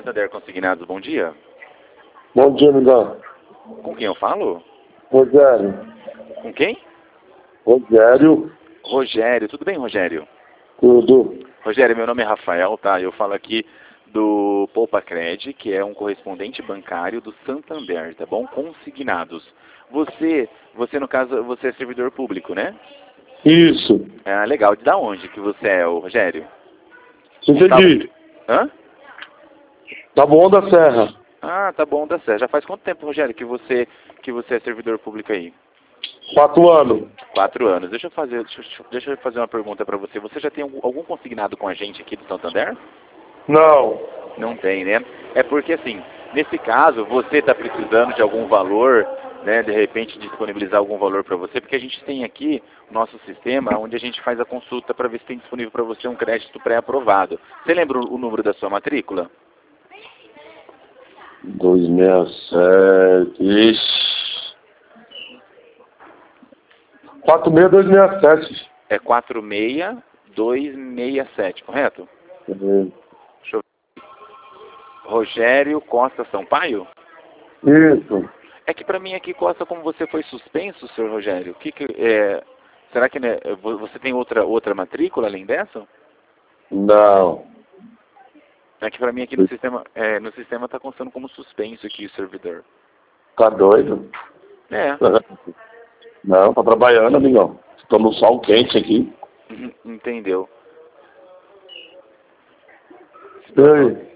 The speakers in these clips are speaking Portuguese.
Santander Consignados, bom dia. Bom dia, amigão. Com quem eu falo? Rogério. Com quem? Rogério. Rogério, tudo bem, Rogério? Tudo. Rogério, meu nome é Rafael, tá? Eu falo aqui do Poupacred, que é um correspondente bancário do Santander, tá bom? Consignados. Você no caso, você é servidor público, né? Isso. Ah, legal. De onde que você é, ô, Rogério? Entendi. Hã? Tá bom da Serra. Ah, tá bom, dá certo. Já faz quanto tempo, Rogério, que você é servidor público aí? 4 anos. 4 anos. Deixa eu fazer uma pergunta para você. Você já tem algum consignado com a gente aqui do Santander? Não. Não tem, né? É porque, assim, nesse caso, você está precisando de algum valor, né? De repente disponibilizar algum valor para você, porque a gente tem aqui o nosso sistema onde a gente faz a consulta para ver se tem disponível para você um crédito pré-aprovado. Você lembra o número da sua matrícula? 267. Ixi. 46267. É 46267, correto? Uhum. Deixa eu ver. Rogério Costa Sampaio? Isso. É que para mim aqui Costa, como você foi suspenso, senhor Rogério, será que né, você tem outra matrícula além dessa? Não. É que para mim aqui no sistema está constando como suspenso aqui o servidor. Tá doido? É. Não, tá trabalhando, amigão. Tô no sol quente aqui. Entendeu. E aí?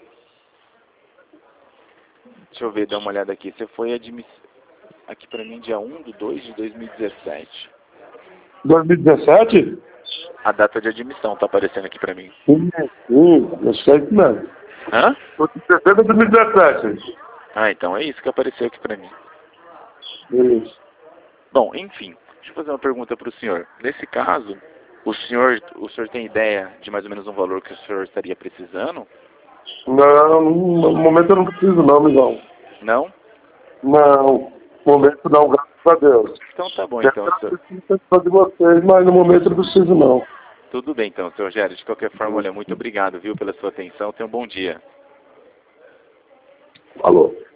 Deixa eu ver, dar uma olhada aqui. Você foi aqui para mim dia 1/2/2017. 2017? A data de admissão tá aparecendo aqui para mim. Eu sei que não. Hã? 2017. Ah, então é isso que apareceu aqui para mim. Isso. Bom, enfim, deixa eu fazer uma pergunta para o senhor. Nesse caso, o senhor tem ideia de mais ou menos um valor que o senhor estaria precisando? Não, no momento eu não preciso não, amigão. Não? Não, no momento não, graças a Deus. Então tá bom, Eu então. preciso de vocês, mas no momento eu não preciso não. Tudo bem, então, senhor Rogério. De qualquer forma, olha, muito obrigado, viu, pela sua atenção. Tenha um bom dia. Falou.